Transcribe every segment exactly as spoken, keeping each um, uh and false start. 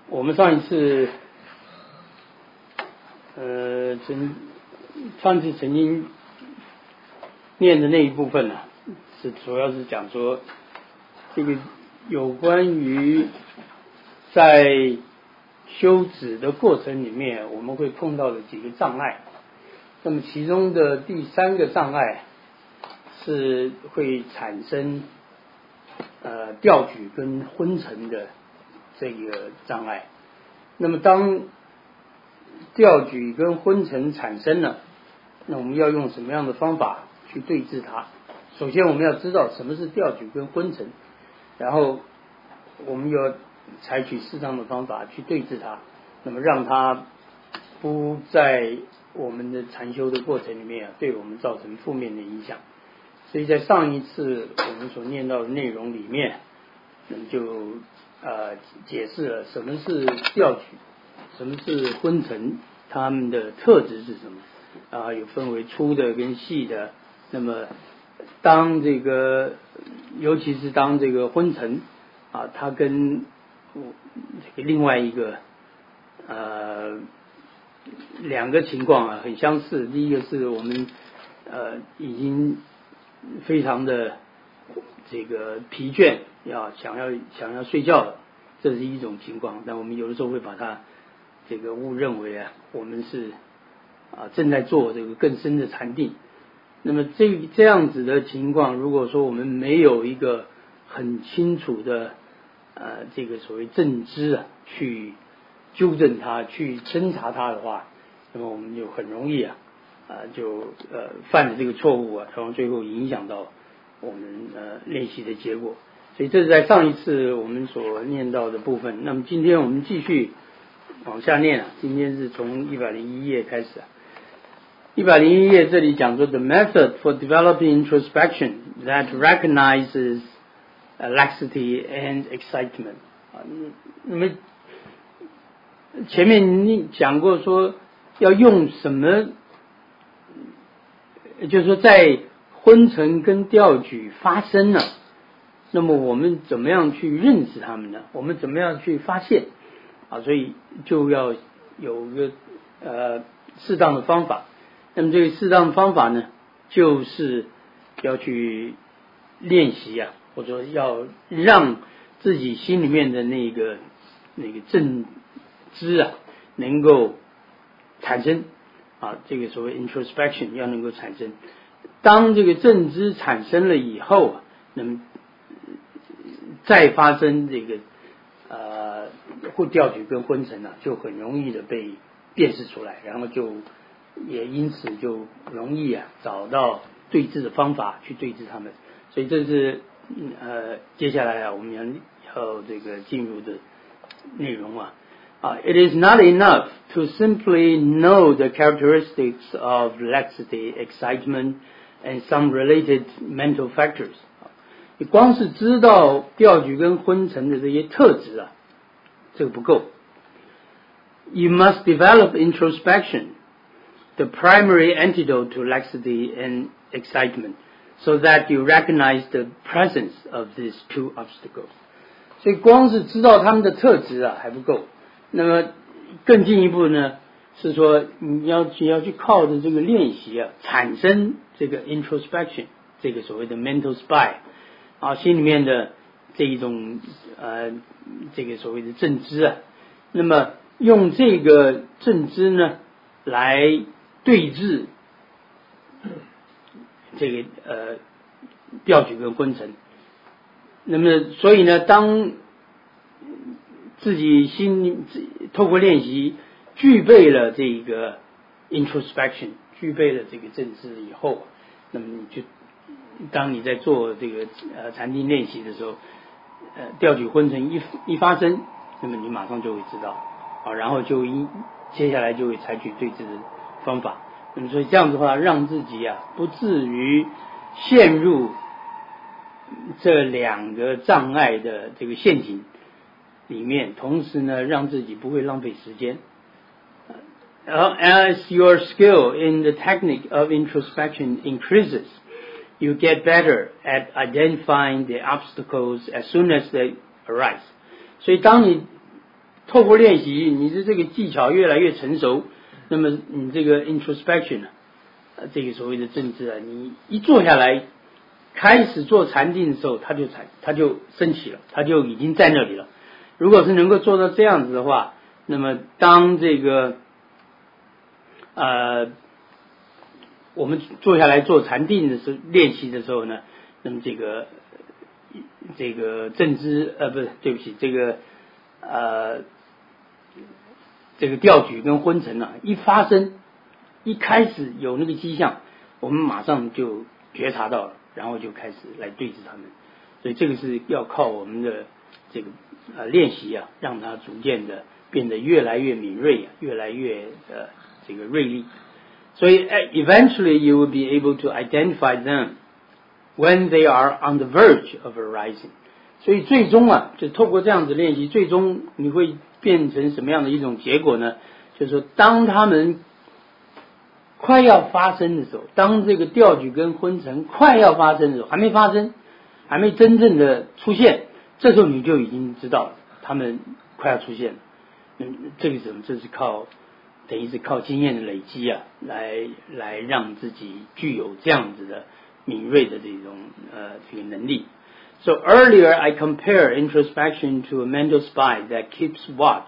我们上一次，呃，曾上次曾经念的那一部分呢、啊，是主要是讲说这个有关于在修止的过程里面，我们会碰到的几个障碍。那么其中的第三个障碍是会产生呃调举跟昏沉的这个障碍。那么当调举跟昏沉产生了，那我们要用什么样的方法去对治它？首先我们要知道什么是调举跟昏沉，然后我们要采取适当的方法去对治它，那么让它不在我们的禅修的过程里面啊，对我们造成负面的影响。所以在上一次我们所念到的内容里面，就呃解释了什么是调举，什么是昏沉，它们的特质是什么啊？有分为粗的跟细的。那么当这个，尤其是当这个昏沉啊，它跟这个另外一个呃两个情况啊很相似。第一个是我们呃已经非常的这个疲倦，要想要想要睡觉了，这是一种情况。但我们有的时候会把它这个误认为啊，我们是啊正在做这个更深的禅定。那么这这样子的情况，如果说我们没有一个很清楚的呃这个所谓正知啊，去纠正它，去侦查它的话，那么我们就很容易啊啊就呃犯了这个错误啊，然后最后影响到我们呃练习的结果。所以这是在上一次我们所念到的部分。那么今天我们继续往下念啊，今天是从一百零一页开始啊。一百零一页这里讲说 the method for developing introspection that recognizes laxity and excitement 啊，那么前面你讲过说要用什么，就是说在昏沉跟调举发生了，那么我们怎么样去认识他们呢？我们怎么样去发现啊？所以就要有一个呃适当的方法。那么这个适当的方法呢，就是要去练习啊，或者要让自己心里面的那个那个正知啊，能够产生啊，这个所谓 introspection 要能够产生。当这个正知产生了以后啊，那么再发生这个呃或调举跟昏沉啊，就很容易的被辨识出来，然后就也因此就容易啊找到对治的方法去对治他们。所以这是呃接下来啊我们要要这个进入的内容啊。Uh, it is not enough to simply know the characteristics of laxity, excitement, and some related mental factors. 你光是知道调举跟昏沉的这些特质啊，这个不够。You must develop introspection, the primary antidote to laxity and excitement, so that you recognize the presence of these two obstacles. 所以光是知道他们的特质啊还不够。那么更进一步呢，是说你要你要去靠着这个练习啊，产生这个 introspection， 这个所谓的 mental spy 啊，心里面的这一种呃这个所谓的正知啊，那么用这个正知呢来对治这个呃调举跟昏沉。那么所以呢，当自己心透过练习具备了这个 introspection， 具备了这个正知以后，那么你就当你在做这个呃禅定练习的时候，呃调举昏沉一一发生，那么你马上就会知道啊，然后就一接下来就会采取对治的方法。那么所以这样的话，让自己啊不至于陷入这两个障碍的这个陷阱里面，同时呢，让自己不会浪费时间。As your skill in the technique of introspection increases, you get better at identifying the obstacles as soon as they arise. 所以当你透过练习，你的这个技巧越来越成熟，那么你这个 introspection 啊，这个所谓的政治啊，你一坐下来开始做禅定的时候，它就禅它就升起了，它就已经在那里了。如果是能够做到这样子的话，那么当这个呃我们坐下来做禅定的时候练习的时候呢，那么这个这个正知呃不是对不起这个呃这个调举跟昏沉啊一发生，一开始有那个迹象，我们马上就觉察到了，然后就开始来对治他们。所以这个是要靠我们的这个呃练习啊，让它逐渐的变得越来越敏锐啊，越来越呃这个锐利。所以 eventually you will be able to identify them when they are on the verge of arising。所以最终啊，就透过这样子练习，最终你会变成什么样的一种结果呢？就是说，当他们快要发生的时候，当这个调举跟昏沉快要发生的时候，还没发生，还没真正的出现，这时候你就已经知道了，他们快要出现了。嗯，这个什么？这是靠等于是靠经验的累积啊，来来让自己具有这样子的敏锐的这种呃这个能力。So earlier I compare introspection to a mental spy that keeps watch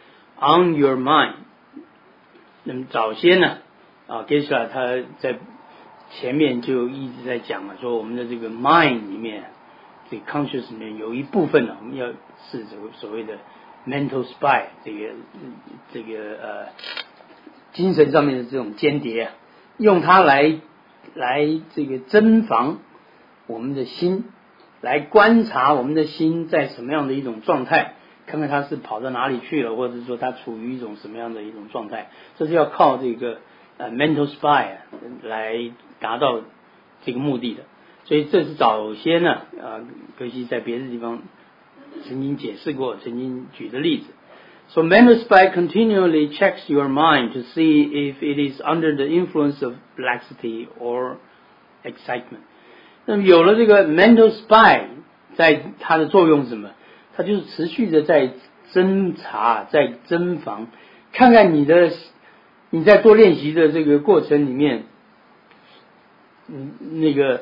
on your mind。那么早先呢，啊 Geshe 他在前面就一直在讲了，说我们的这个 mind 里面，这个 conscious 里面有一部分呢，我们要是这个所谓的 mental spy， 这个这个呃精神上面的这种间谍啊，用它来来这个侦防我们的心，来观察我们的心在什么样的一种状态，看看它是跑到哪里去了，或者是说它处于一种什么样的一种状态，这是要靠这个呃 mental spy 来达到这个目的的。所以这是早先呢，啊，可惜在别的地方曾经解释过，曾经举的例子。So mental spy continually checks your mind to see if it is under the influence of laxity or excitement。那么有了这个 mental spy， 在它的作用是什么？它就是持续的在侦查，在侦防，看看你的你在做练习的这个过程里面，嗯，那个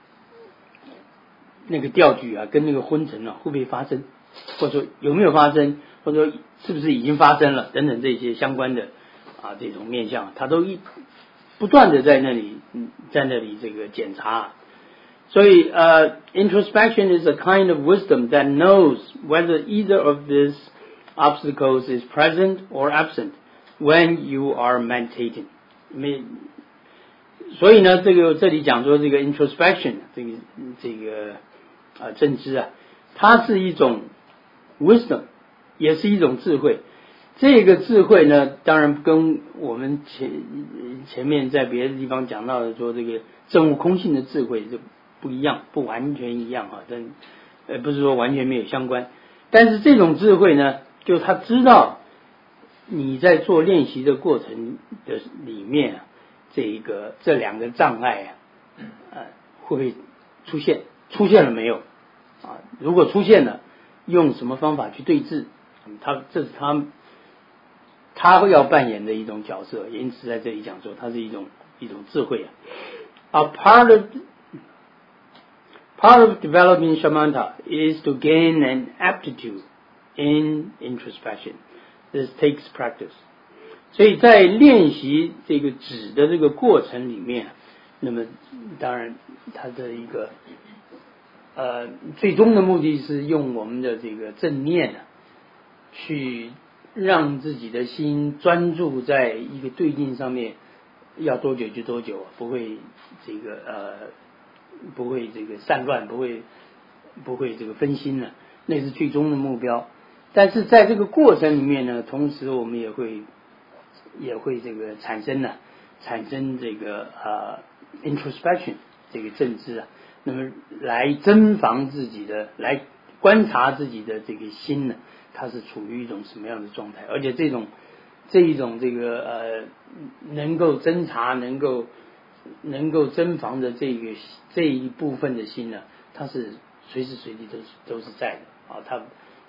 那个调举啊，跟那个昏沉啊，会不会发生，或者说有没有发生，或者说是不是已经发生了，等等这些相关的啊这种面向，它都一不断的在那里在那里这个检查。所以呃 introspection is a kind of wisdom that knows whether either of these obstacles is present or absent when you are meditating。所以呢，这个这里讲说这个 introspection， 这个这个啊正知啊，它是一种 wisdom， 也是一种智慧。这个智慧呢，当然跟我们前前面在别的地方讲到的说这个证悟空性的智慧是不一样，不完全一样啊，但呃不是说完全没有相关。但是这种智慧呢，就他知道你在做练习的过程的里面啊，这一个这两个障碍啊，呃会不会出现？出现了没有？啊，如果出现了，用什么方法去对治？他这是他他会要扮演的一种角色，因此在这里讲说，它是一种一种智慧啊。A part of part of developing shamatha is to gain an aptitude in introspection. This takes practice. 所以在练习这个止的这个过程里面，那么当然它的一个呃最终的目的是用我们的这个正念啊，去让自己的心专注在一个对境上面，要多久就多久，不会这个呃不会这个散乱，不会不会这个分心了，那是最终的目标。但是在这个过程里面呢，同时我们也会也会这个产生呢，产生这个呃 introspection 这个正知啊，那么来侦防自己的，来观察自己的这个心呢，它是处于一种什么样的状态，而且这种这一种这个呃能够侦查，能够能够侦防的这个这一部分的心呢，它是随时随地都是都是在的啊，它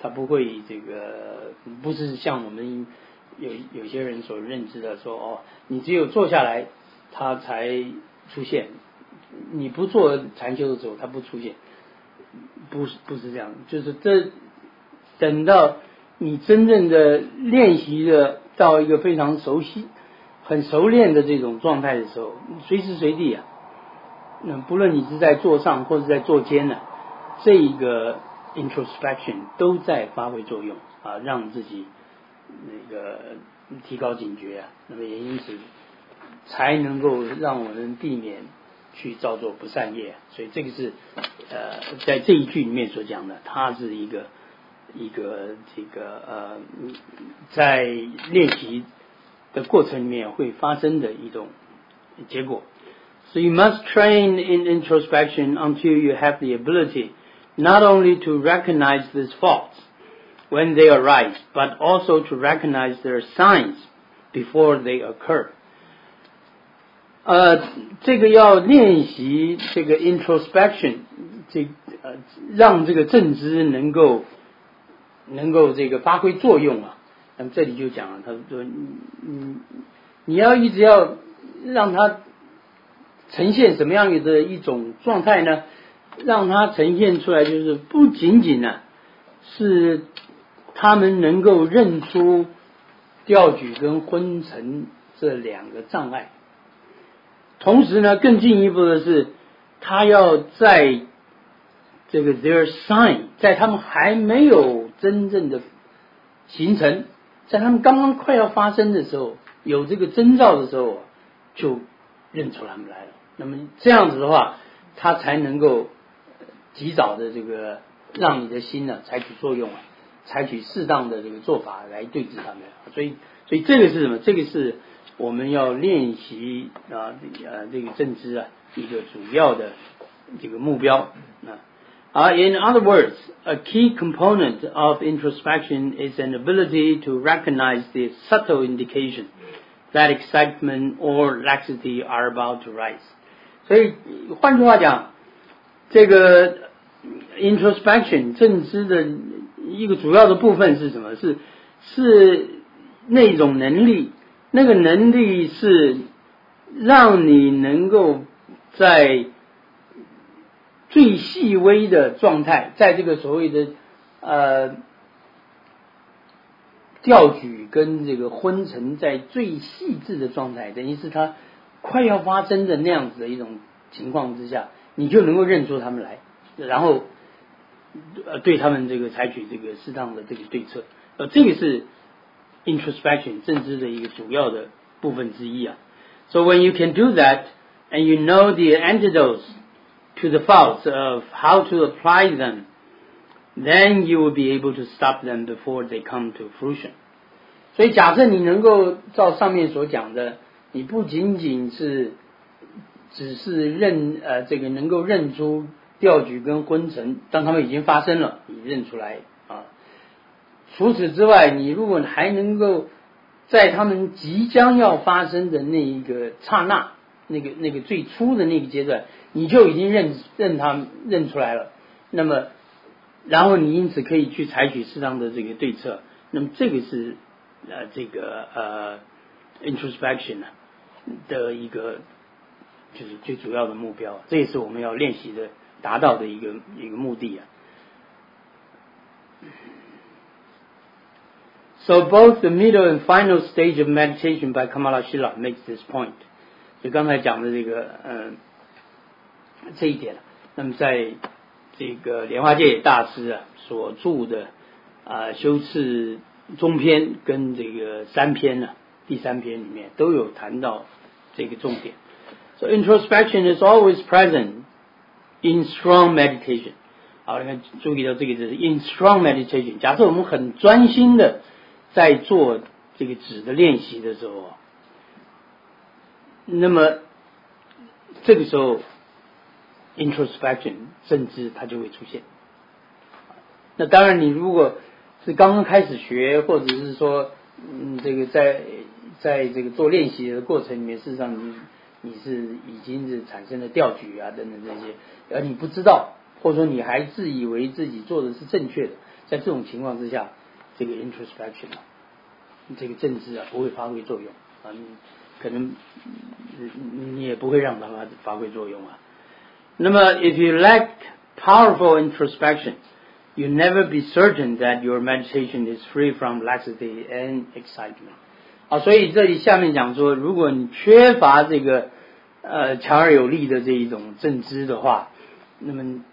他不会这个不是像我们有有些人所认知的说哦，你只有坐下来他才出现，你不做禅修的时候他不出现，不是不是这样，就是这等到你真正的练习的到一个非常熟悉很熟练的这种状态的时候，随时随地啊，那不论你是在坐上或者在坐肩呢，这一个 introspection 都在发挥作用啊，让自己那个提高警觉啊，那么也因此才能够让我们避免去造作不善业，所以这个是呃在这一句里面所讲的，它是一个一个这个呃在练习的过程里面会发生的一种结果。So you must train in introspection until you have the ability not only to recognize these faults when they arise, but also to recognize their signs before they occur. 呃，这个要练习这个 introspection， 这呃让这个正知能够能够这个发挥作用啊。那么这里就讲了，他说，你你要一直要让它呈现什么样的一种状态呢？让它呈现出来，就是不仅仅呢、啊、是他们能够认出调举跟昏沉这两个障碍，同时呢，更进一步的是，他要在这个 their sign， 在他们还没有真正的形成，在他们刚刚快要发生的时候，有这个征兆的时候，就认出他们来了。那么这样子的话，他才能够及早的这个让你的心呢采取作用啊，采取适当的这个做法来对治他们。所以，所以这个是什么？这个是我们要练习啊，呃，这个正知啊一个主要的这个目标啊。Uh, in other words, a key component of introspection is an ability to recognize the subtle indication that excitement or laxity are about to rise. 所以换句话讲，这个 introspection 正知的一个主要的部分是什么？是是那种能力，那个能力是让你能够在最细微的状态，在这个所谓的呃调举跟这个昏沉在最细致的状态，等于是它快要发生的那样子的一种情况之下，你就能够认出他们来，然后呃对他们这个采取这个适当的这个对策，呃这个是 introspection 正知的一个主要的部分之一啊。So when you can do that and you know the antidotes to the faults of how to apply them, then you will be able to stop them before they come to fruition. 所以假设你能够照上面所讲的，你不仅仅是只是认呃这个能够认出调举跟昏沉，当他们已经发生了，你认出来啊。除此之外，你如果还能够在他们即将要发生的那一个刹那，那个那个最初的那个阶段，你就已经认认他们认出来了，那么然后你因此可以去采取适当的这个对策，那么这个是呃这个呃 introspection 的一个就是最主要的目标，这也是我们要练习的达到的一个一个目的啊。So both the middle and final stage of meditation by Kamala Shila makes this point. 就刚才讲的这个嗯、呃、这一点，那么在这个莲花戒大师啊所著的啊修持中篇跟这个三篇呢、啊，第三篇里面都有谈到这个重点。So introspection is always present in strong meditation. 好，你看注意到这个就是 in strong meditation。假设我们很专心的在做这个止的练习的时候，那么这个时候 introspection 正知它就会出现。那当然你如果是刚刚开始学，或者是说嗯这个在在这个做练习的过程里面，事实上你你是已经是产生了调举啊等等这些，而你不知道，或者说你还自以为自己做的是正确的， 在这种情况之下，这个 introspection 啊，这个正知啊不会发挥作用啊，你可能你也不会让它发挥作用啊。那么 if you lack powerful introspection, you never be certain that your meditation is free from laxity and excitement. 啊，所以这里下面讲说，如果你缺乏这个呃强而有力的这一种正知的话，那么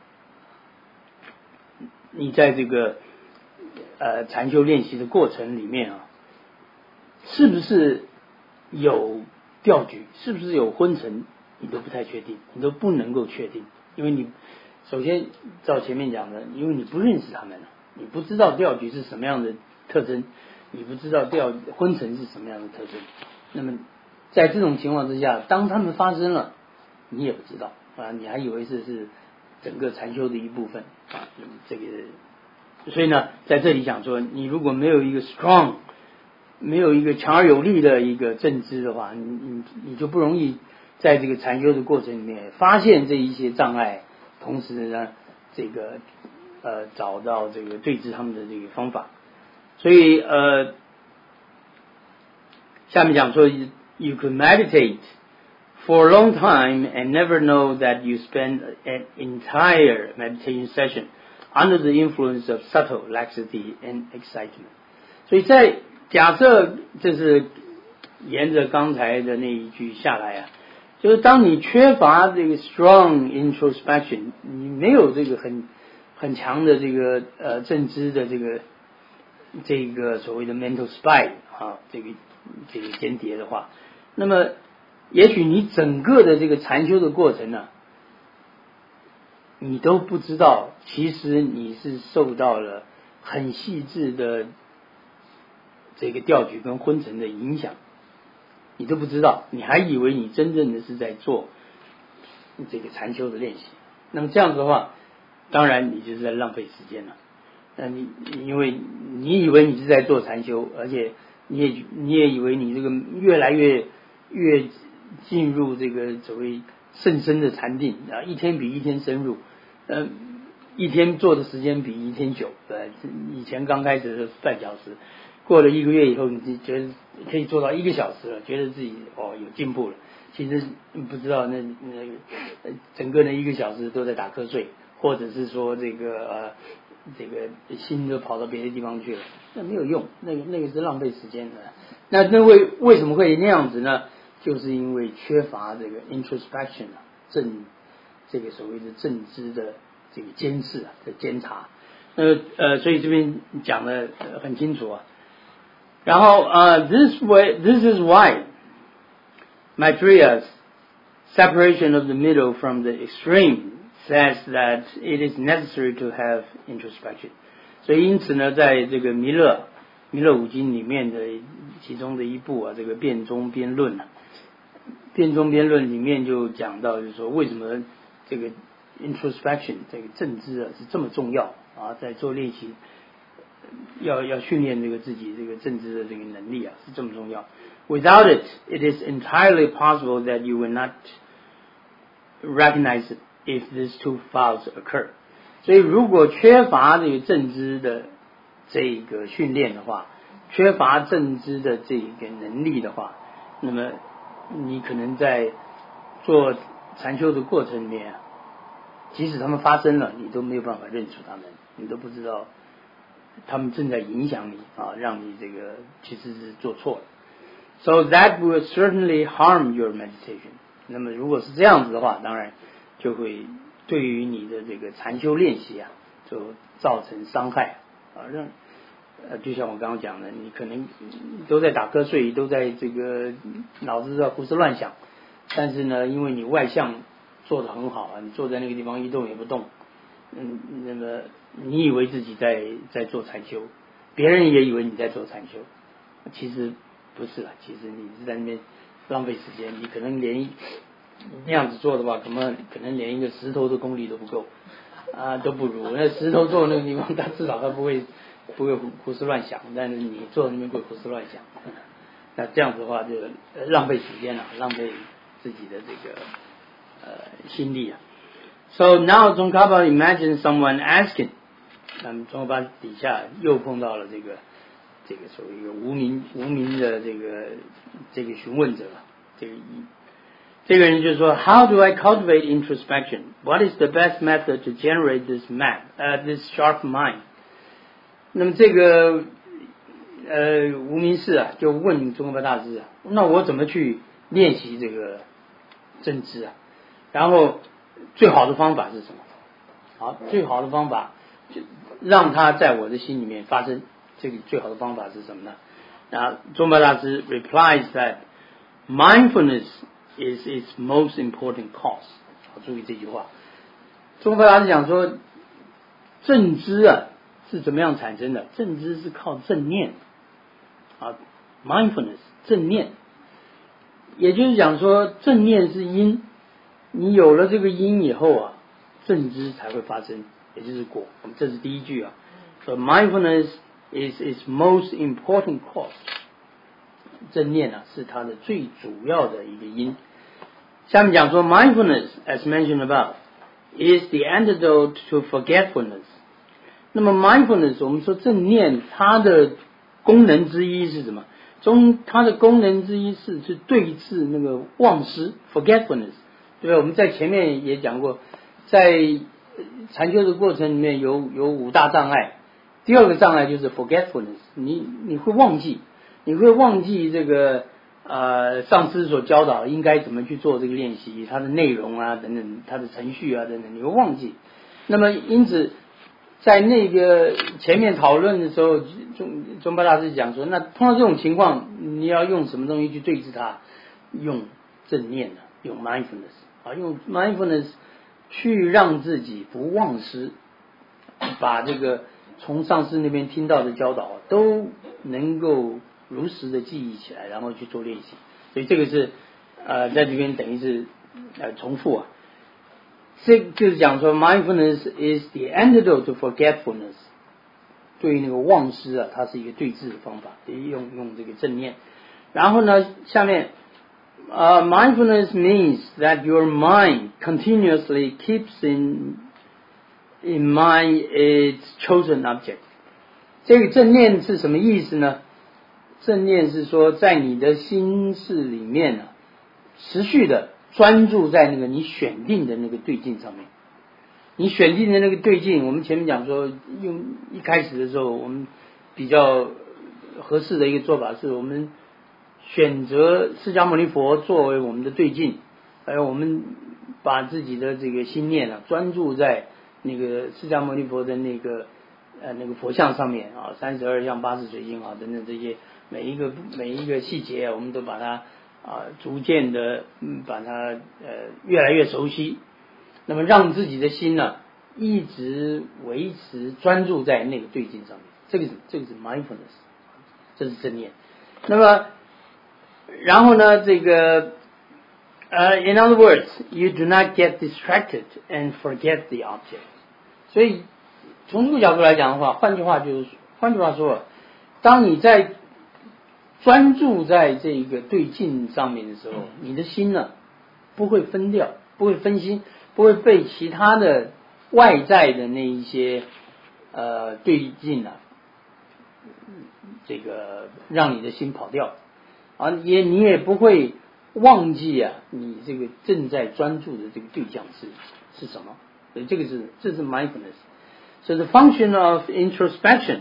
你在这个呃禅修练习的过程里面啊，是不是有掉举，是不是有昏沉，你都不太确定，你都不能够确定，因为你首先照前面讲的，因为你不认识他们，你不知道掉举是什么样的特征，你不知道掉昏沉是什么样的特征，那么在这种情况之下，当他们发生了，你也不知道啊，你还以为这是整个禅修的一部分啊，这个，所以呢，在这里讲说，你如果没有一个 strong， 没有一个强而有力的一个正知的话，你你你就不容易在这个禅修的过程里面发现这一些障碍，同时呢，这个呃找到这个对治他们的这个方法。所以呃，下面讲说 ，you could meditate for a long time and never know that you spend an entire meditation session under the influence of subtle laxity and excitement. 所以在假设这是沿着刚才的那一句下来啊，就是当你缺乏这个 strong introspection， 你没有这个很很强的这个呃正知的这个这个所谓的 mental spy 啊，这个这个间谍的话，那么也许你整个的这个禅修的过程呢、啊，你都不知道，其实你是受到了很细致的这个调举跟昏沉的影响，你都不知道，你还以为你真正的是在做这个禅修的练习。那么这样子的话，当然你就是在浪费时间了。那你因为你以为你是在做禅修，而且你也你也以为你这个越来越越进入这个所谓甚深的禅定啊，一天比一天深入，呃，一天做的时间比一天久。对，以前刚开始是半小时，过了一个月以后，你觉得可以做到一个小时了，觉得自己哦有进步了。其实不知道那那整个那一个小时都在打瞌睡，或者是说这个呃这个心都跑到别的地方去了，那没有用，那个那个是浪费时间的。那那为为什么会那样子呢？就是因为缺乏这个 introspection 啊，正这个所谓的正知的这个监视啊的监察。呃呃，所以这边讲的很清楚啊。然后呃 ，this way this is why Maitreya's separation of the middle from the extreme says that it is necessary to have introspection. 所以因此呢，在这个弥勒弥勒五经里面的其中的一部啊，这个辩中辩论啊，辩中辩论里面就讲到，就是说为什么这个 introspection 这个正知啊是这么重要啊，在做练习要要训练这个自己这个正知的这个能力啊是这么重要。Without it, it is entirely possible that you will not recognize it if these two faults occur. 所以如果缺乏这个正知的这个训练的话，缺乏正知的这个能力的话，那么你可能在做禅修的过程里面，即使他们发生了，你都没有办法认出他们，你都不知道他们正在影响你啊，让你这个其实是做错了。So that will certainly harm your meditation. 那么如果是这样子的话，当然就会对于你的这个禅修练习啊，就造成伤害啊，让呃，就像我刚刚讲的，你可能都在打瞌睡，都在这个脑子在胡思乱想，但是呢，因为你外向做得很好啊，你坐在那个地方一动也不动，嗯，那么你以为自己在在做禅修，别人也以为你在做禅修，其实不是啊，其实你是在那边浪费时间，你可能连那样子做的话，可能可能连一个石头的功力都不够啊，都不如那石头坐那个地方，他至少他不会不会胡胡思乱想，但是你坐在那边会胡思乱想，那这样子的话就浪费时间了，浪费自己的这个呃心力啊。So now Tsongkhapa imagine someone asking, 那么中巴底下又碰到了这个这个所谓一个无名无名的这个这个询问者，这个这个人就说 How do I cultivate introspection? What is the best method to generate this map, uh, this sharp mind? 那么这个呃无名氏啊就问宗喀巴大师啊，那我怎么去练习这个正知啊？然后最好的方法是什么？好，最好的方法就让它在我的心里面发生。这个最好的方法是什么呢？那宗喀巴大师 replies that mindfulness is its most important cause。好，注意这句话。宗喀巴大师讲说，正知啊是怎么样产生的？正知是靠正念啊 ，mindfulness 正念，也就是讲说正念是因，你有了这个因以后啊，正知才会发生，也就是果。我们这是第一句啊，说 mindfulness is its most important cause。正念啊是它的最主要的一个因。下面讲说 mindfulness as mentioned above is the antidote to forgetfulness。那么 mindfulness 我们说正念它的功能之一是什么？中它的功能之一是是对治那个忘失 forgetfulness， 对吧？我们在前面也讲过，在禅修的过程里面有有五大障碍，第二个障碍就是 forgetfulness， 你你会忘记，你会忘记这个呃上师所教导应该怎么去做这个练习，它的内容啊等等，它的程序啊等等，你会忘记。那么因此在那个前面讨论的时候，宗宗喀巴大师讲说，那碰到这种情况，你要用什么东西去对治它？用正念的，用 mindfulness 啊，用 mindfulness 去让自己不忘失，把这个从上师那边听到的教导都能够如实的记忆起来，然后去做练习。所以这个是呃在这边等于是呃重复啊。这就是讲说 mindfulness is the antidote to forgetfulness， 对于那个忘失啊，它是一个对治的方法，用用这个正念。然后呢，下面呃、uh, mindfulness means that your mind continuously keeps in in mind its chosen object。 这个正念是什么意思呢？正念是说在你的心事里面啊，持续的专注在那个你选定的那个对境上面。你选定的那个对境，我们前面讲说，用一开始的时候，我们比较合适的一个做法是我们选择释迦牟尼佛作为我们的对境，还有我们把自己的这个心念啊专注在那个释迦牟尼佛的那个呃那个佛像上面啊，三十二相、八十随形啊等等这些每一个每一个细节，我们都把它啊，逐渐的，嗯，把它呃越来越熟悉，那么让自己的心呢、啊，一直维持专注在那个对境上面，这个是这个是 mindfulness， 这是正念。那么，然后呢，这个呃、uh, ，in other words, you do not get distracted and forget the object。所以从这个角度来讲的话，换句话就是，换句话说，当你在专注在这个对境上面的时候，你的心呢不会分掉，不会分心，不会被其他的外在的那一些呃对境啊，这个让你的心跑掉啊，也你也不会忘记啊，你这个正在专注的这个对象是是什么？所以这个是这是 mindfulness。So the function of introspection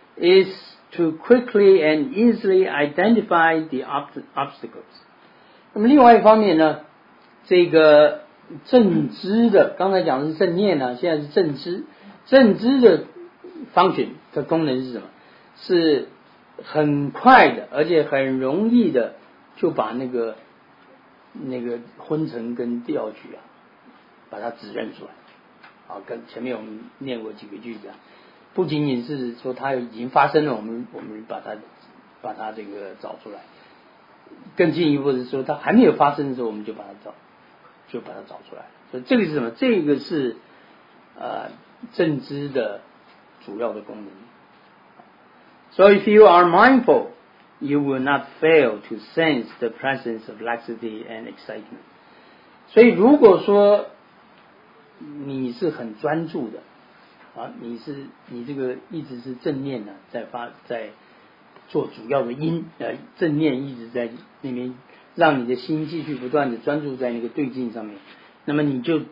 is to quickly and easily identify the obstacles。 那么另外一方面呢，这个正知的，刚才讲的是正念呢，现在是正知。正知的 function 的功能是什么？是很快的，而且很容易的就把那个那个昏沉跟掉举啊，把它指认出来。好，跟前面我们念过几个句子啊。不仅仅是说它已经发生了，我们我们把它把它这个找出来，更进一步是说它还没有发生的时候，我们就把它找就把它找出来。所以这个是什么？这个是呃正知的主要的功能。So if you are mindful, you will not fail to sense the presence of laxity and excitement。 所以如果说你是很专注的啊，你是你这个一直是正念呢、啊，在发在做主要的因，呃，正念一直在那边，让你的心继续不断的专注在那个对境上面，那么你就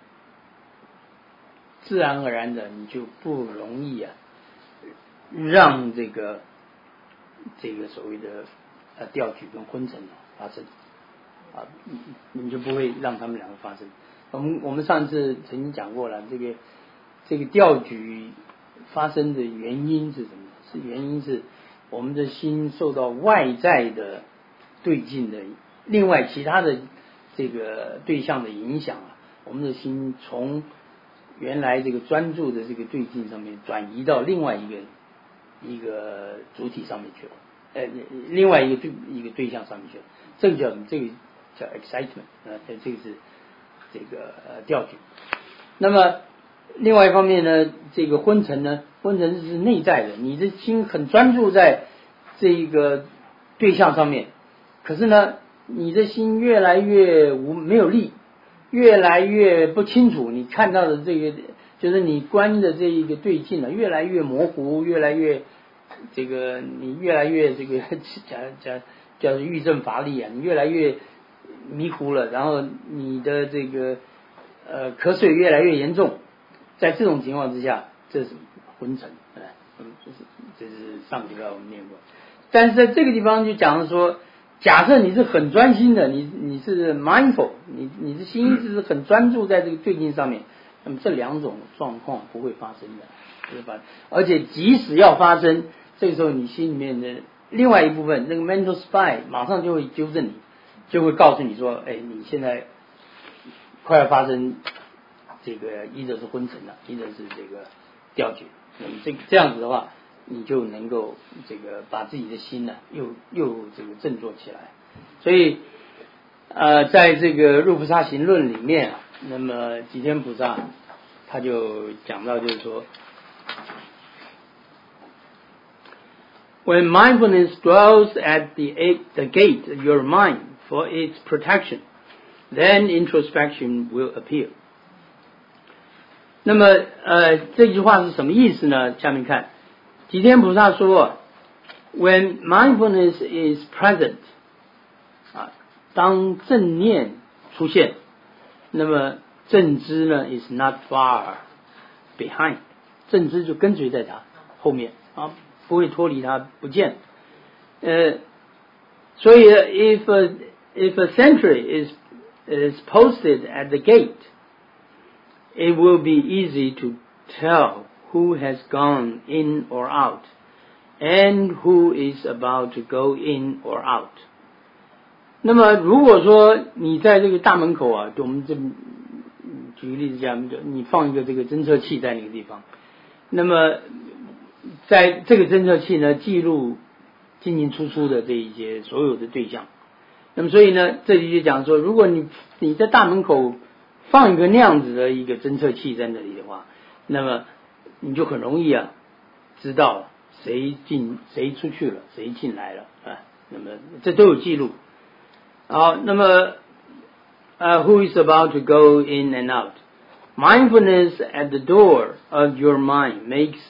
自然而然的你就不容易啊，让这个这个所谓的呃调举跟昏沉发生啊，你就不会让他们两个发生。我们我们上次曾经讲过了，这个这个调举发生的原因是什么？是原因是我们的心受到外在的对境的另外其他的这个对象的影响啊，我们的心从原来这个专注的这个对境上面转移到另外一个一个主体上面去了，呃，另外一个对一个对象上面去了，这个叫什么？这个叫 excitement 啊，这个是这个呃调举。那么另外一方面呢，这个昏沉呢，昏沉是内在的，你的心很专注在这个对象上面，可是呢，你的心越来越无没有力，越来越不清楚，你看到的这个就是你观的这一个对境呢，越来越模糊，越来越这个你越来越这个叫叫叫欲振乏力啊，你越来越迷糊了，然后你的这个呃瞌睡越来越严重，在这种情况之下，这是昏沉，嗯，这是这是上礼拜我们念过，但是在这个地方就讲说，假设你是很专心的，你你是 mindful， 你你的心一直是很专注在这个对境上面，那么这两种状况不会发生的，不会发生，而且即使要发生，这个时候你心里面的另外一部分那个 mental spy 马上就会纠正你，就会告诉你说，哎，你现在快要发生这个一则是昏沉了，一则是这个调举，那么这这样子的话，你就能够这个把自己的心呢、啊、又又这个振作起来。所以呃，在这个入菩萨行论里面啊，那么吉天菩萨他就讲到，就是说 When mindfulness dwells at the, the gate of your mind for its protection, then introspection will appear. 那么呃这句话是什么意思呢？下面看吉天菩萨说 When mindfulness is present 啊，当正念出现，那么正知呢 is not far behind， 正知就跟随在他后面啊，不会脱离他不见。呃，所以 if a, if a sentry is is posted at the gate, it will be easy to tell who has gone in or out, and who is about to go in or out. 那么如果说你在这个大门口啊，我们这举个例子讲，你放一个这个侦测器在那个地方，那么在这个侦测器呢，记录进进出出的这一些所有的对象。那么所以呢，这里就讲说，如果你你在大门口放一个那样子的一个侦测器在那里的话，那么你就很容易啊知道谁进谁出去了，谁进来了啊，那么这都有记录。好，那么uh, who is about to go in and out? Mindfulness at the door of your mind makes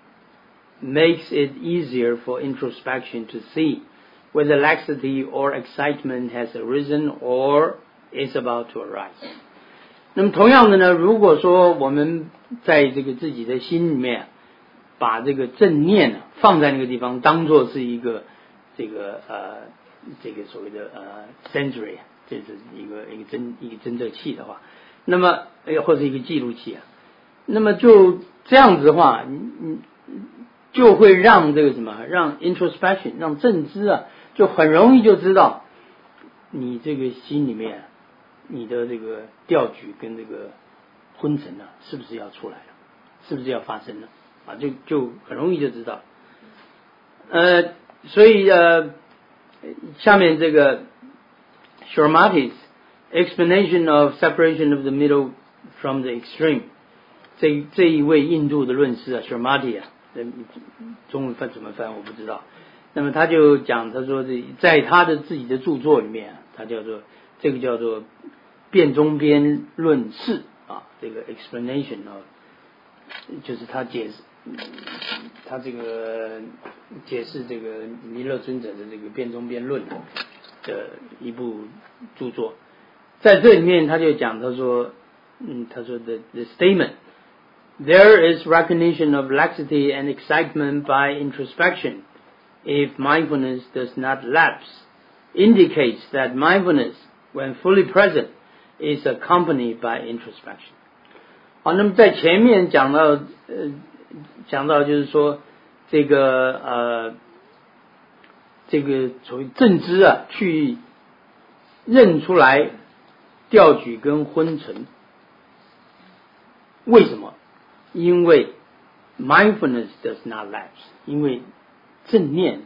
makes it easier for introspection to see whether laxity or excitement has arisen or is about to arise. 那么同样的呢，如果说我们在这个自己的心里面把这个正念、啊、放在那个地方，当作是一个这个呃这个所谓的呃 sensory， 这是一个一个侦一个侦测器的话，那么或者一个记录器啊，那么就这样子的话，你你就会让这个什么，让 introspection， 让正知啊，就很容易就知道你这个心里面你的这个调举跟这个昏沉啊，是不是要出来了，是不是要发生了啊？就就很容易就知道。呃，所以呃，下面这个 Sharmati's explanation of separation of the middle from the extreme， 这这一位印度的论师啊 ，Sharmati 啊。中文翻怎么翻我不知道，那么他就讲，他说这在他的自己的著作里面，他叫做这个叫做辩中边论释啊，这个 explanation of 就是他解释他这个解释这个弥勒尊者的这个辩中辩论的一部著作，在这里面他就讲，他说，嗯，他说的 the statement there is recognition of laxity and excitement by introspection if mindfulness does not lapse indicates that mindfulness when fully present is accompanied by introspection。 好，那么在前面讲到呃讲到就是说这个呃这个所谓正知啊，去认出来调举跟昏沉，为什么？因为 mindfulness does not lapse， 因为正念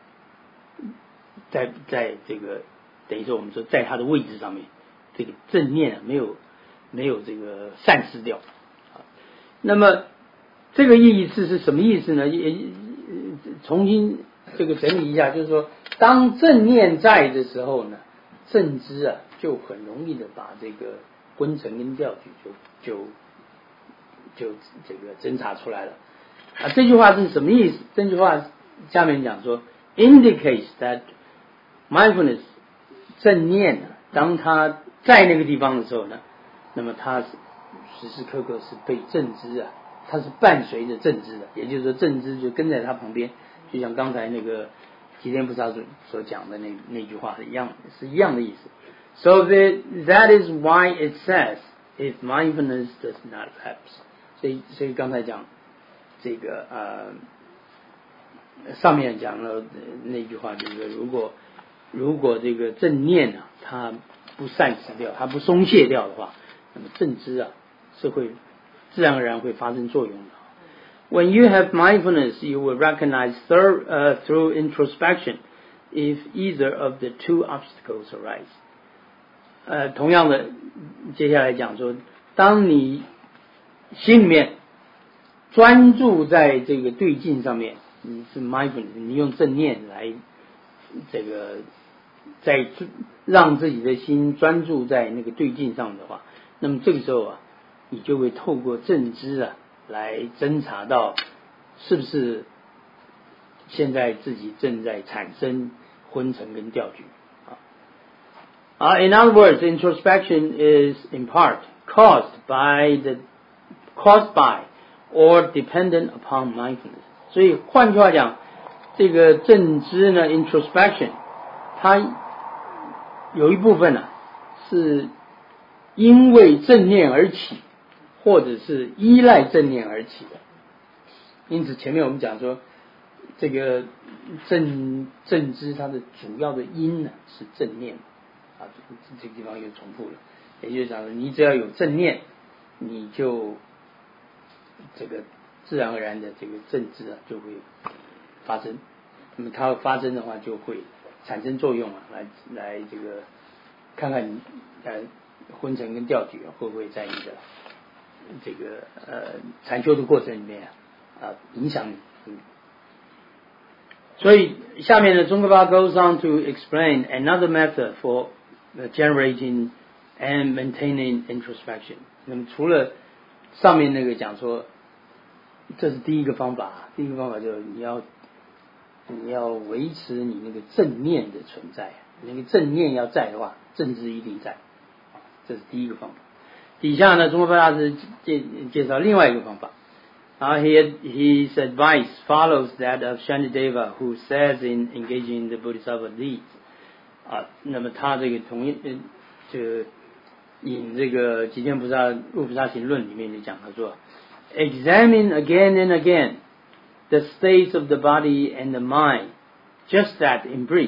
在在这个等于说我们说在它的位置上面，这个正念没有没有这个散失掉。那么这个意思是什么意思呢？也重新这个整理一下，就是说当正念在的时候呢，正知啊就很容易的把这个昏沉跟调举就就就这个侦查出来了。啊，这句话是什么意思？这句话下面讲说 indicates that mindfulness 正念啊，当它在那个地方的时候呢，那么它时时刻刻是被正知啊，它是伴随着正知的，也就是说正知就跟在它旁边，就像刚才那个吉天菩萨所所讲的那那句话是一样，是一样的意思。So the, that is why it says if mindfulness does not lapse。所以所以刚才讲这个呃上面讲了那句话，就是说如果如果这个正念啊它不散失掉，它不松懈掉的话，那么正知啊是会自然而然会发生作用的。When you have mindfulness, you will recognize through, uh, through introspection if either of the two obstacles arise. 呃，同样的，接下来讲说，当你心里面专注在这个对境上面，你是 mindfulness， 你用正念来这个在让自己的心专注在那个对境上的话，那么这个时候啊，你就会透过正知啊来侦查到是不是现在自己正在产生昏沉跟调举啊。In other words, introspection is in part caused by the caused by or dependent upon mindfulness。所以换句话讲，这个正知呢 ，introspection， 它有一部分呢、啊、是因为正念而起，或者是依赖正念而起的。因此前面我们讲说，这个正正知它的主要的因呢是正念啊，这个地方又重复了，也就是讲你只要有正念，你就这个自然而然的这个正知啊就会发生。那么它发生的话，就会产生作用啊，来来这个看看你呃昏沉跟调举会不会在你的这个呃禅修的过程里面啊影响你。嗯，所以下面呢，宗喀巴 goes on to explain another method for generating and maintaining introspection。那么除了上面那个讲说，这是第一个方法，第一个方法就是你要你要维持你那个正念的存在，那个正念要在的话，正知一定在，这是第一个方法。底下呢，宗喀巴大师介介绍另外一个方法。Uh, he, his advice follows that of Shantideva, who says in engaging in the Bodhisattva deeds. 啊，那么他这个同一呃，这个引这个吉天菩萨入菩萨行论里面就讲，他说 ，examine again and again the states of the body and the mind, just that in brief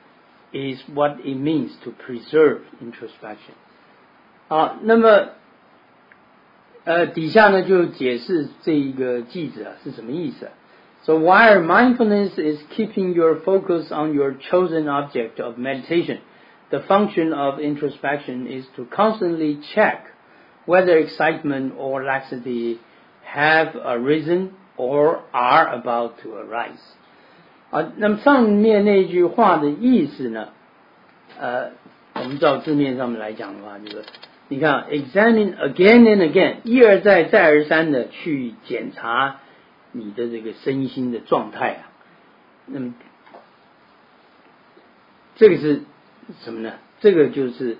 is what it means to preserve introspection. 好，那么呃底下呢就解释这一个句子啊是什么意思啊。So while mindfulness is keeping your focus on your chosen object of meditation, the function of introspection is to constantly check whether excitement or laxity have arisen or are about to arise. 啊，那么上面那句话的意思呢，呃，我们照字面上面来讲的话，就是你看 examine again and again， 一而再再而三的去检查你的这个身心的状态啊。那么这个是什么呢？这个就是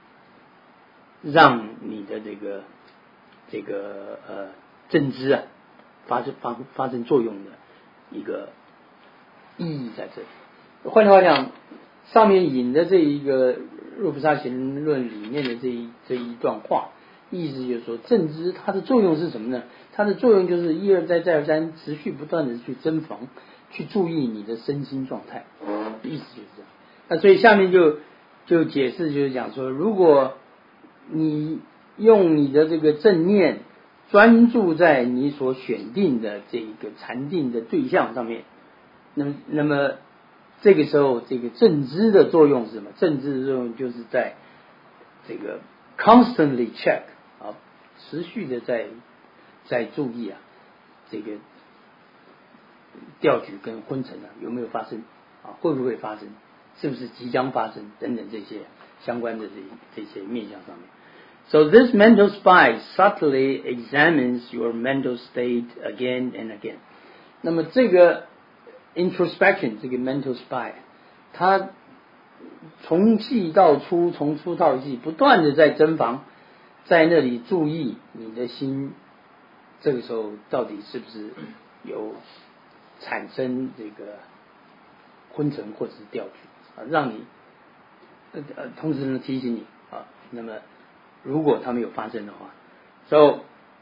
让你的这个这个呃正知啊发生发发生作用的一个意义在这里。换句话讲，上面引的这一个若菩萨行论里面的这一这一段话，意思就是说，正知它的作用是什么呢？它的作用就是一而再再而三持续不断的去增防，去注意你的身心状态，意思就是这样。那所以下面就就解释，就是讲说，如果你用你的这个正念专注在你所选定的这个禅定的对象上面，那么那么这个时候这个正知的作用是什么？正知的作用就是在这个 constantly check 啊，持续的在在注意啊，这个调举跟昏沉啊有没有发生啊，会不会发生，是不是即将发生等等这些相关的这这些面向上面。So this mental spy subtly examines your mental state again and again. 那么这个 introspection 这个 mental spy 它从细到粗，从粗到细，不断的在增防，在那里注意你的心这个时候到底是不是有产生这个昏沉或者是调举啊，让你呃呃同时呢提醒你啊，那么如果它没有发生的话 ，so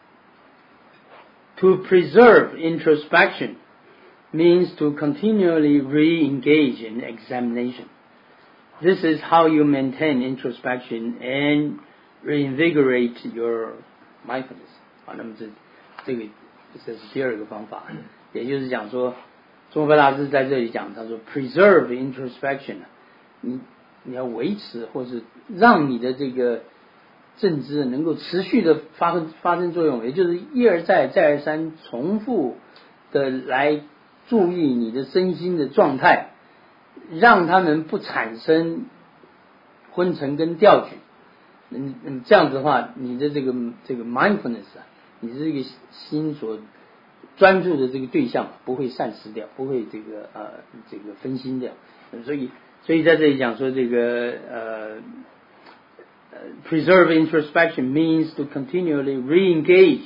to preserve introspection means to continually re-engage in examination. This is how you maintain introspection and reinvigorate your mindfulness. 好，那么这这个这是第二个方法，也就是讲说，宗喀大师在这里讲，他说 preserve introspection， 你你要维持或是让你的这个正知能够持续的发生发生作用，也就是一而再再而三重复的来注意你的身心的状态，让他们不产生昏沉跟调举。嗯嗯，这样子的话，你的这个这个 mindfulness 啊，你的这个心所专注的这个对象不会散失掉，不会这个呃这个分心掉。所以所以在这里讲说这个呃。Preserve introspection means to continually re-engage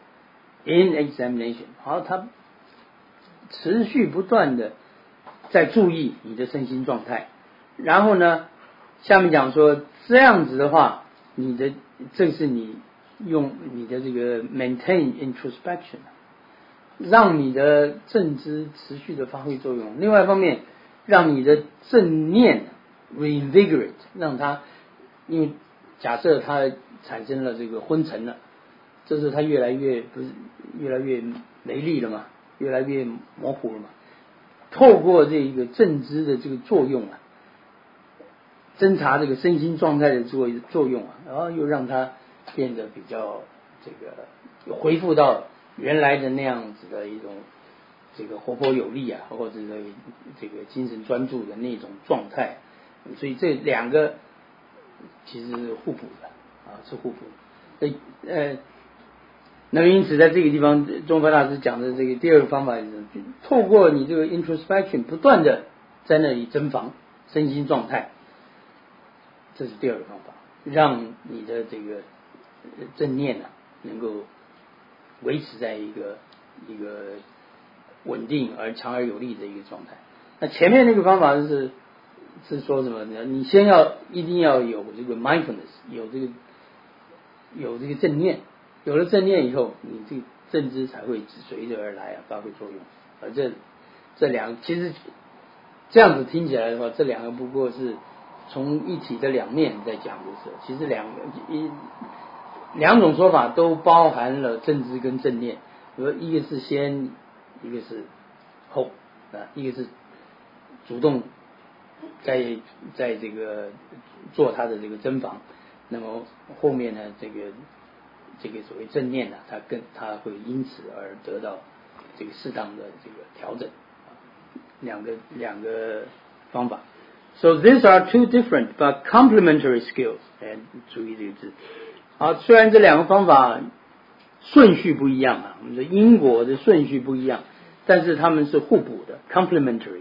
in examination. 好，他持续不断的在注意你的身心状态，然后呢，下面讲说这样子的话，你的正是你用你的这个 maintain introspection， 让你的正知持续的发挥作用。另外一方面，让你的正念 reinvigorate， 让它因为假设它产生了这个昏沉了，这是它越来越不是越来越没力了嘛，越来越模糊了嘛。透过这个正知的这个作用啊，侦查这个身心状态的作作用啊，然后又让它变得比较这个恢复到原来的那样子的一种这个活泼有力啊，或者是这个精神专注的那种状态。所以这两个其实是互补的啊，是互补的。呃，那么因此在这个地方，宗喀大师讲的这个第二个方法是，透过你这个 introspection 不断的在那里增防身心状态，这是第二个方法，让你的这个正念啊能够维持在一个一个稳定而强而有力的一个状态。那前面那个方法是。是说什么呢？你先要一定要有这个 mindfulness， 有这个有这个正念，有了正念以后，你这个正知才会随着而来啊，发挥作用。而这这两个其实这样子听起来的话，这两个不过是从一体的两面在讲的时候，其实两个一两种说法都包含了正知跟正念，比如一个是先，一个是后啊，一个是主动。在在这个做他的这个增防，那么后面呢，这个这个所谓正念呢，它更它会因此而得到这个适当的这个调整，两个两个方法。So these are two different but complementary skills. 哎，注意这个字好，虽然这两个方法顺序不一样啊，我们的因果的顺序不一样，但是它们是互补的 complementary.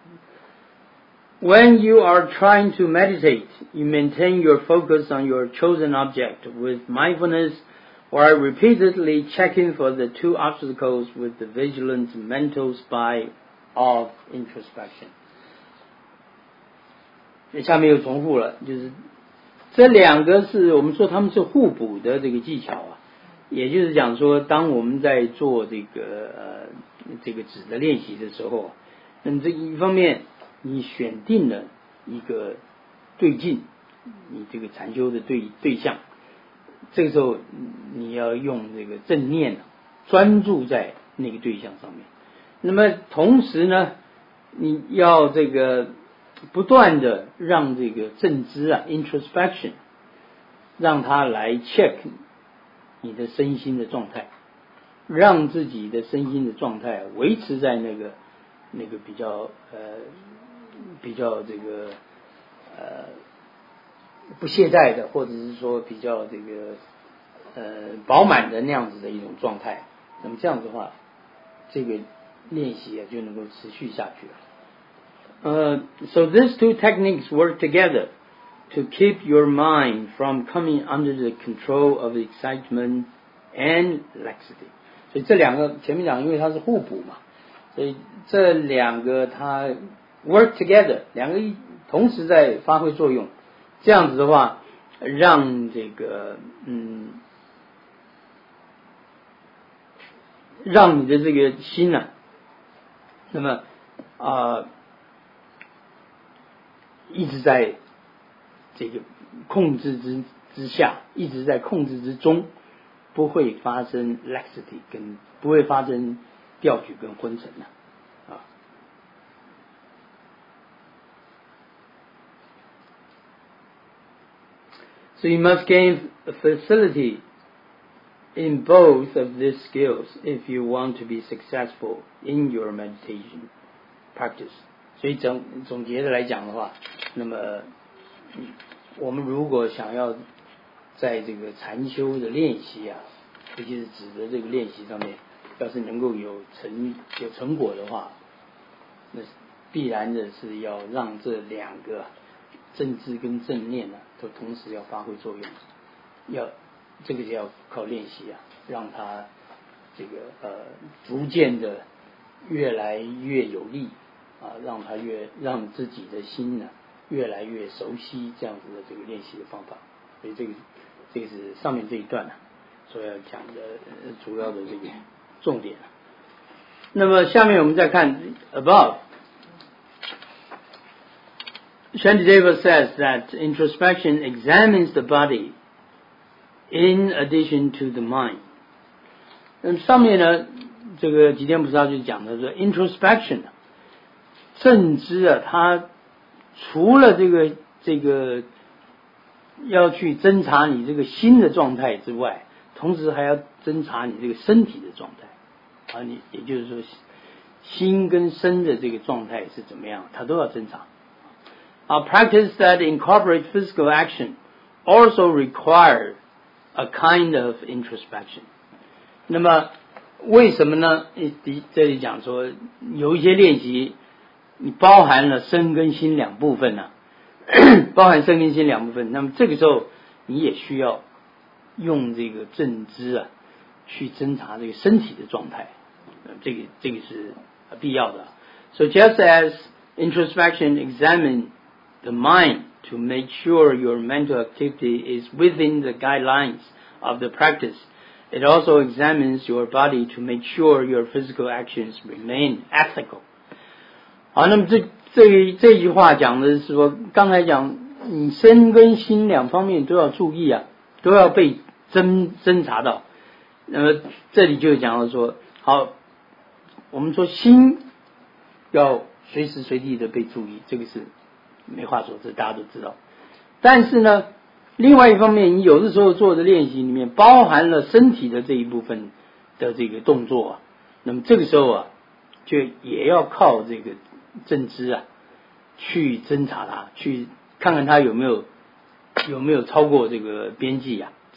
When you are trying to meditate, you maintain your focus on your chosen object with mindfulness while repeatedly checking for the two obstacles with the vigilant mental spy of introspection. 下面又重复了，就是这两个是我们说他们是互补的这个技巧啊，也就是讲说，当我们在做这个呃这个指的练习的时候，那么这一方面你选定了一个对境，你这个禅修的对对象，这个时候你要用这个正念专注在那个对象上面。那么同时呢，你要这个不断的让这个正知啊 introspection 让它来 check 你的身心的状态，让自己的身心的状态维持在那个那个比较呃比较这个呃不懈怠的，或者是说比较这个呃饱满的那样子的一种状态。那么这样子的话，这个练习啊就能够持续下去了。Uh, so these two techniques work together to keep your mind from coming under the control of excitement and laxity. 所以这两个前面讲，因为它是互补嘛，所以这两个它 work together， 两个一同时在发挥作用。这样子的话，让这个嗯，让你的这个心呢、啊，那么啊。呃一直在这个控制之之下，一直在控制之中，不会发生 laxity 跟不会发生掉举跟昏沉的啊。So you must gain facility in both of these skills if you want to be successful in your meditation practice. 所以总总结的来讲的话，那么我们如果想要在这个禅修的练习啊，尤其是指的这个练习上面，要是能够有成有成果的话，那必然的是要让这两个正知跟正念呢、啊，都同时要发挥作用。要这个就要靠练习啊，让它这个呃逐渐的越来越有力。啊，让他越让自己的心呢越来越熟悉这样子的这个练习的方法，所以这个这个是上面这一段呢、啊、所要讲的主要的这个重点。那么下面我们再看 above. Shantideva says that introspection examines the body in addition to the mind. 那么上面呢，这个吉田菩萨就讲的说 introspection。正知啊，它除了这个这个要去侦查你这个心的状态之外，同时还要侦查你这个身体的状态啊，你也就是说心跟身的这个状态是怎么样，它都要侦查。A practice that incorporates physical action also requires a kind of introspection. 那么为什么呢？这里讲说有一些练习。你包含了身跟心两部分呢、啊，包含身跟心两部分。那么这个时候你也需要用这个正知啊，去侦查这个身体的状态，这个这个是必要的。So just as introspection examines the mind to make sure your mental activity is within the guidelines of the practice, it also examines your body to make sure your physical actions remain ethical. 好，那么这这这句话讲的是说，刚才讲你身跟心两方面都要注意啊，都要被侦侦查到。那么这里就讲到说，好，我们说心要随时随地的被注意，这个是没话说，这大家都知道。但是呢，另外一方面，你有的时候做的练习里面包含了身体的这一部分的这个动作啊，那么这个时候啊，就也要靠这个正知啊，去侦查它，去看看它有没有有没有超过这个边际啊，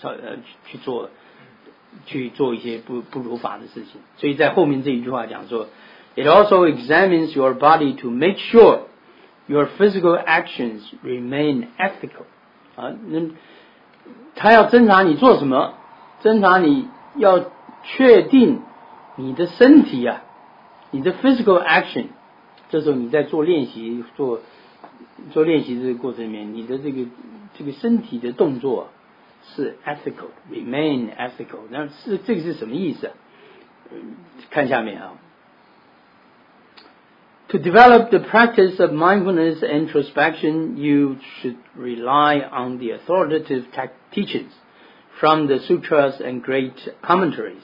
呃去做去做一些不不如法的事情。所以在后面这一句话讲说 ，It also examines your body to make sure your physical actions remain ethical。啊，那他要侦查你做什么，侦查你要确定你的身体啊，你的 physical action。这时候你在做练习做做练习这个过程里面，你的这个这个身体的动作是 ethical remain ethical。那是这个是什么意思啊？看下面啊。To develop the practice of mindfulness and introspection, you should rely on the authoritative teachings from the sutras and great commentaries.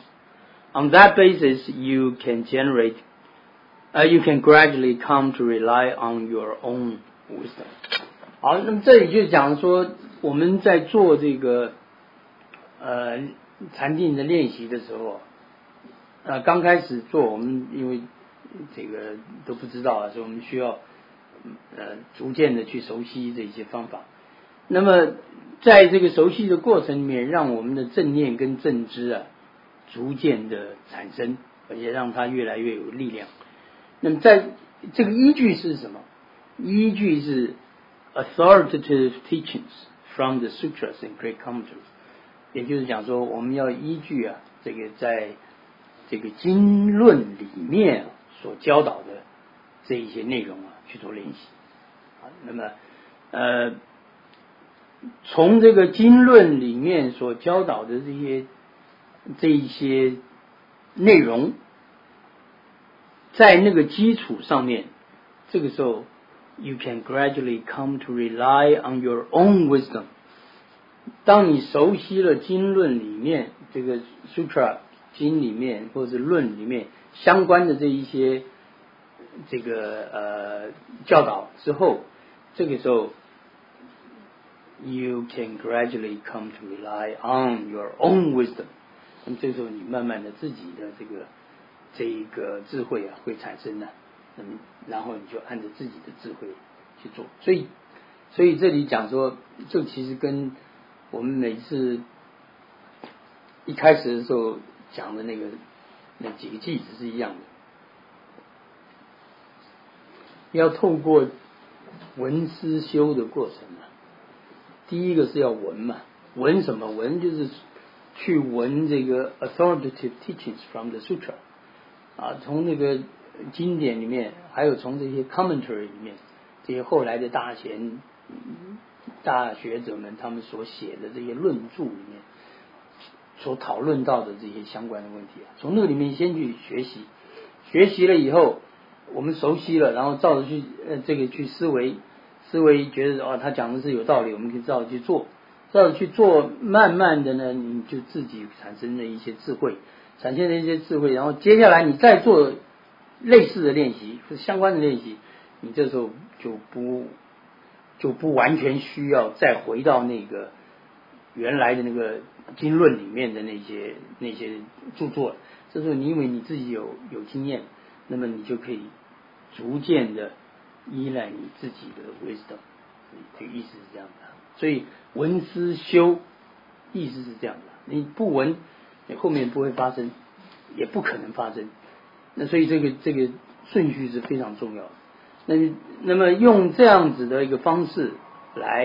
On that basis, you can generate Uh, you can gradually come to rely on your own wisdom. 好，那么这里就讲说，我们在做这个呃禅定的练习的时候，呃，刚开始做，我们因为这个都不知道啊，所以我们需要呃逐渐的去熟悉这些方法。那么在这个熟悉的过程里面，让我们的正念跟正知啊逐渐的产生，而且让它越来越有力量。那么在这个依据是什么？依据是 authoritative teachings from the sutras and great commentaries， 也就是讲说我们要依据啊这个在这个经论里面所教导的这一些内容啊去做练习啊。那么呃从这个经论里面所教导的这些这一些内容，在那个基础上面，这个时候 you can gradually come to rely on your own wisdom。 当你熟悉了经论里面这个 sutra 经里面或者论里面相关的这一些这个呃教导之后，这个时候 you can gradually come to rely on your own wisdom。 那么这时候你慢慢的自己的这个这一个智慧啊会产生的，那么然后你就按照自己的智慧去做。所以所以这里讲说，这其实跟我们每次一开始的时候讲的那个那几个句子是一样的，要透过闻思修的过程啊。第一个是要闻嘛，闻什么？闻就是去闻这个 authoritative teachings from the sutra。啊，从那个经典里面，还有从这些 commentary 里面，这些后来的大贤、大学者们他们所写的这些论著里面，所讨论到的这些相关的问题啊，从那个里面先去学习，学习了以后，我们熟悉了，然后照着去呃这个去思维，思维觉得哦他讲的是有道理，我们可以照着去做，照着去做，慢慢的呢，你就自己产生了一些智慧。产生了一些智慧，然后接下来你再做类似的练习或相关的练习，你这时候就不就不完全需要再回到那个原来的那个经论里面的那些那些著作了。这时候你因为你自己有有经验，那么你就可以逐渐的依赖你自己的 wisdom。这个意思是这样的。所以闻思修意思是这样的，你不闻后面不会发生，也不可能发生。那所以这个这个顺序是非常重要的。那那么用这样子的一个方式来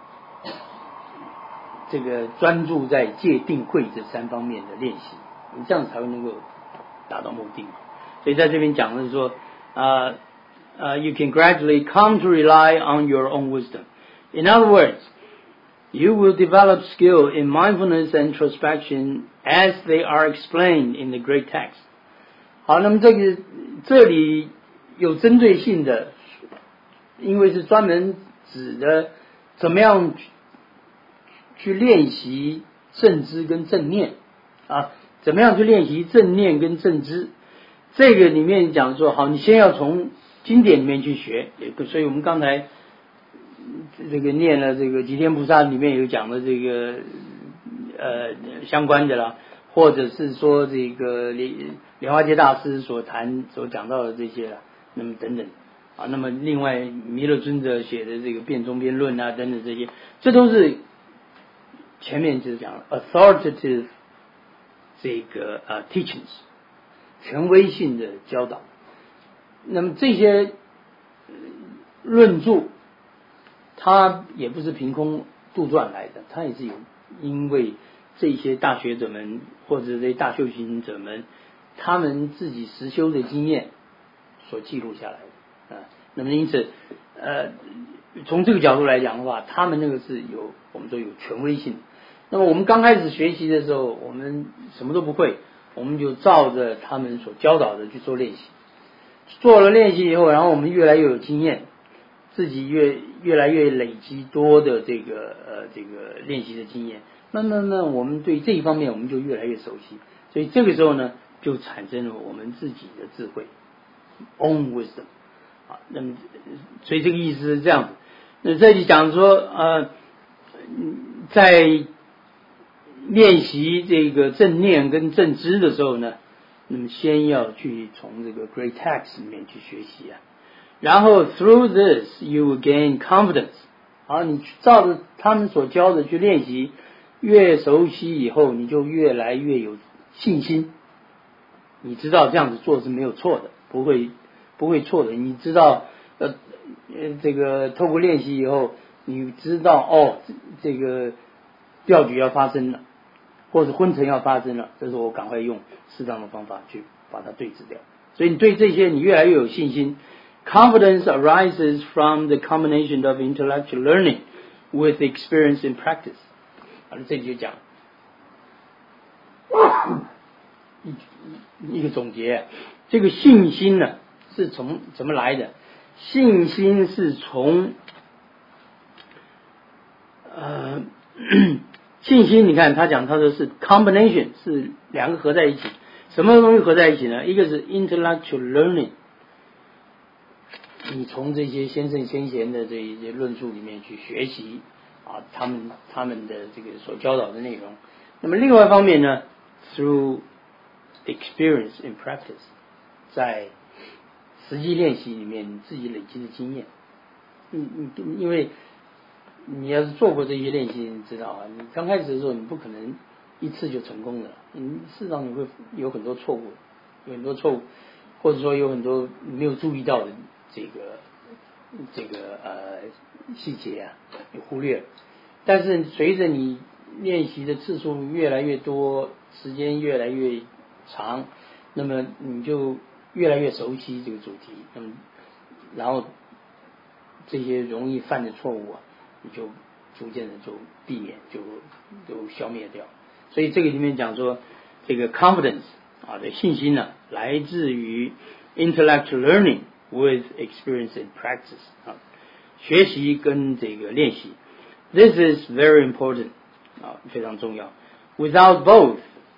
这个专注在戒定慧这三方面的练习，你这样才会能够达到目的。所以在这边讲的是说，呃呃 you can gradually come to rely on your own wisdom. In other words,You will develop skill in mindfulness and introspection as they are explained in the great text. 好，那么这个这里有针对性的，因为是专门指的怎么样去练习正知跟正念啊，怎么样去练习正念跟正知。这个里面讲说，好，你先要从经典里面去学，所以我们刚才这个念了这个《吉天菩萨》里面有讲的这个呃相关的啦，或者是说这个莲莲花戒大师所谈所讲到的这些啦，那么等等啊，那么另外弥勒尊者写的这个辩中辩论啊等等这些，这都是前面就是讲 authoritative 这个呃 teachings 权威性的教导。那么这些论著，它也不是凭空杜撰来的，它也是有因为这些大学者们或者这些大修行者们他们自己实修的经验所记录下来的啊。那么因此呃从这个角度来讲的话，他们那个是有我们说有权威性。那么我们刚开始学习的时候，我们什么都不会，我们就照着他们所教导的去做练习，做了练习以后，然后我们越来越有经验，自己越越来越累积多的这个呃这个练习的经验，慢慢慢我们对这一方面我们就越来越熟悉，所以这个时候呢就产生了我们自己的智慧 own wisdom 啊。那么所以这个意思是这样子。那这里讲说呃在练习这个正念跟正知的时候呢，那么先要去从这个 great text 里面去学习啊，然后 through this you will gain confidence。好，你照着他们所教的去练习，越熟悉以后，你就越来越有信心。你知道这样子做是没有错的，不会不会错的。你知道呃呃这个透过练习以后，你知道哦这个掉举要发生了，或者昏沉要发生了，这时候我赶快用适当的方法去把它对治掉。所以你对这些你越来越有信心。Confidence arises from the combination of intellectual learning with experience in practice。好了，这里就讲一一个总结，这个信心呢是从怎么来的？信心是从呃信心，你看他讲他说是 combination， 是两个合在一起。什么东西合在一起呢？一个是 intellectual learning， 你从这些先圣先贤的这一些论述里面去学习啊，他们他们的这个所教导的内容。那么另外一方面呢 ，through experience in practice， 在实际练习里面你自己累积的经验。嗯嗯，因为你要是做过这些练习，你知道啊，你刚开始的时候你不可能一次就成功的，你事实上你会有很多错误，有很多错误，或者说有很多没有注意到的这个这个呃细节啊，你忽略了。但是随着你练习的次数越来越多，时间越来越长，那么你就越来越熟悉这个主题，那么然后这些容易犯的错误啊，你就逐渐的就避免，就就消灭掉。所以这个里面讲说，这个 confidence 啊的信心呢，来自于 intellectual learning with experience and practice 啊，学习跟这个练习。This is very important 啊，非常重要。Without both,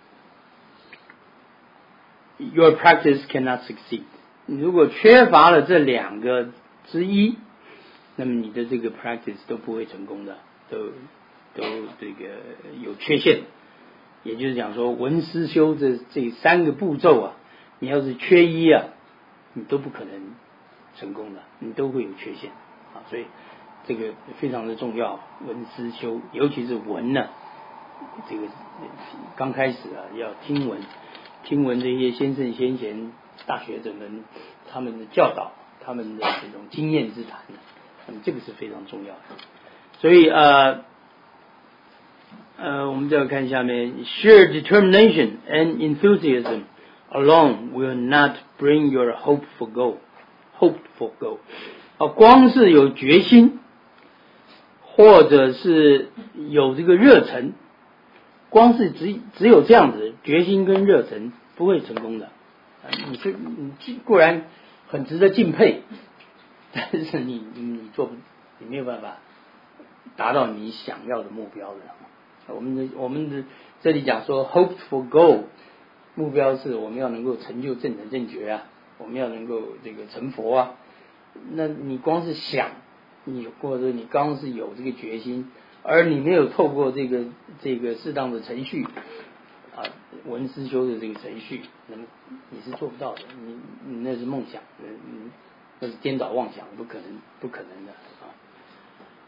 your practice cannot succeed。如果缺乏了这两个之一，那么你的这个 practice 都不会成功的，都都这个有缺陷。也就是讲说，闻思修这这三个步骤啊，你要是缺一啊，你都不可能成功的，你都会有缺陷啊。所以这个非常的重要，闻思修，尤其是闻呢，这个刚开始啊，要听闻，听闻这些先圣先贤、大学者们他们的教导，他们的这种经验之谈呢。那么这个是非常重要的，所以呃呃，我们再看下面 ，sheer determination and enthusiasm alone will not bring your hope for goal, hope for goal。啊，光是有决心，或者是有这个热忱，光是只只有这样子决心跟热忱不会成功的。啊、你是你固然很值得敬佩。但是你你做不，你没有办法达到你想要的目标的。我们的我们的这里讲说 hope for goal， 目标是我们要能够成就正等正觉啊，我们要能够这个成佛啊。那你光是想，你或者你刚是有这个决心，而你没有透过这个这个适当的程序啊，闻思修的这个程序，那么你是做不到的，你你那是梦想，嗯。那是颠倒妄想，不可能，不可能的啊。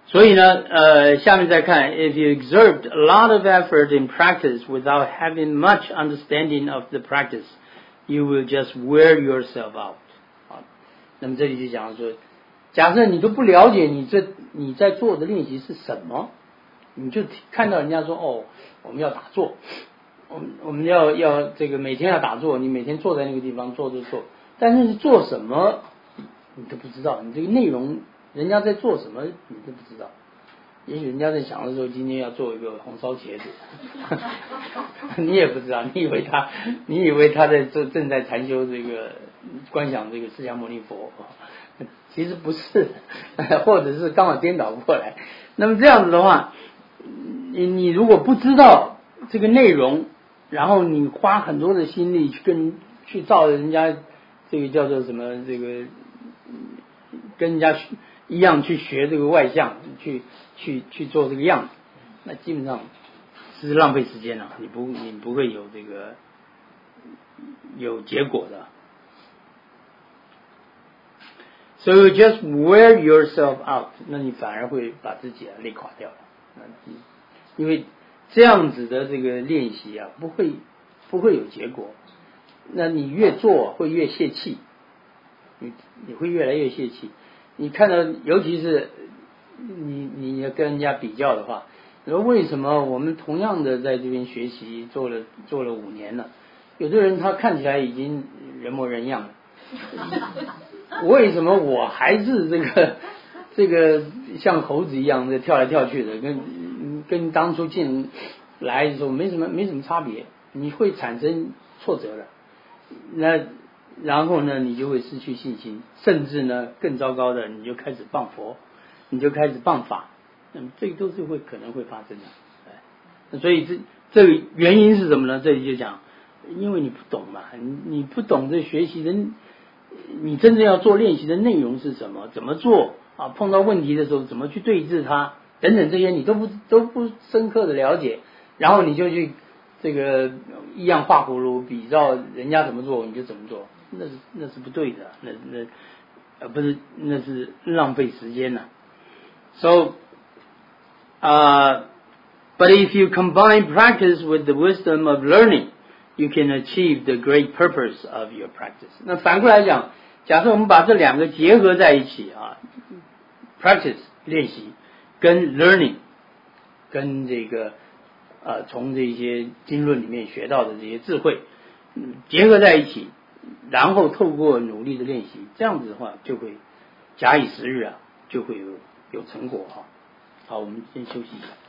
所以呢，呃，下面再看 ，if you exert a lot of effort in practice without having much understanding of the practice, you will just wear yourself out. 好，那么这里就讲说，假设你都不了解你这你在做的练习是什么，你就看到人家说哦，我们要打坐，我们我们要要这个每天要打坐，你每天坐在那个地方坐就坐，但是做什么你都不知道，你这个内容。人家在做什么你都不知道，也许人家在想的时候今天要做一个红烧茄子你也不知道，你以为他你以为他在做正在禅修这个观想这个释迦牟尼佛，其实不是或者是刚好颠倒过来。那么这样子的话，你你如果不知道这个内容，然后你花很多的心力去跟去照人家这个叫做什么这个跟人家一样去学这个外相，去去去做这个样子，那基本上是浪费时间了，你不你不会有这个有结果的。So you just wear yourself out， 那你反而会把自己啊累垮掉了。因为这样子的这个练习啊，不会不会有结果。那你越做会越泄气，你你会越来越泄气。你看到，尤其是你你要跟人家比较的话，你说为什么我们同样的在这边学习做了做了五年了，有的人他看起来已经人模人样了，为什么我还是这个这个像猴子一样的跳来跳去的，跟跟当初进来的时候没什么没什么差别，你会产生挫折的。那然后呢，你就会失去信心，甚至呢更糟糕的，你就开始谤佛，你就开始谤法，那么这个都是会可能会发生的。所以这这个原因是什么呢？这里就讲，因为你不懂嘛，你你不懂这学习的，你真正要做练习的内容是什么，怎么做啊？碰到问题的时候怎么去对治它，等等这些你都不都不深刻的了解，然后你就去这个一样画葫芦，比照人家怎么做你就怎么做。那是那是不对的，那那呃不是，那是浪费时间呐、啊。So, uh, but if you combine practice with the wisdom of learning, you can achieve the great purpose of your practice. 那反过来讲，假设我们把这两个结合在一起啊 ，practice 练习跟 learning 跟这个呃从这些经论里面学到的这些智慧、嗯、结合在一起。然后透过努力的练习，这样子的话就会假以时日啊，就会有有成果哈。好，我们先休息一下。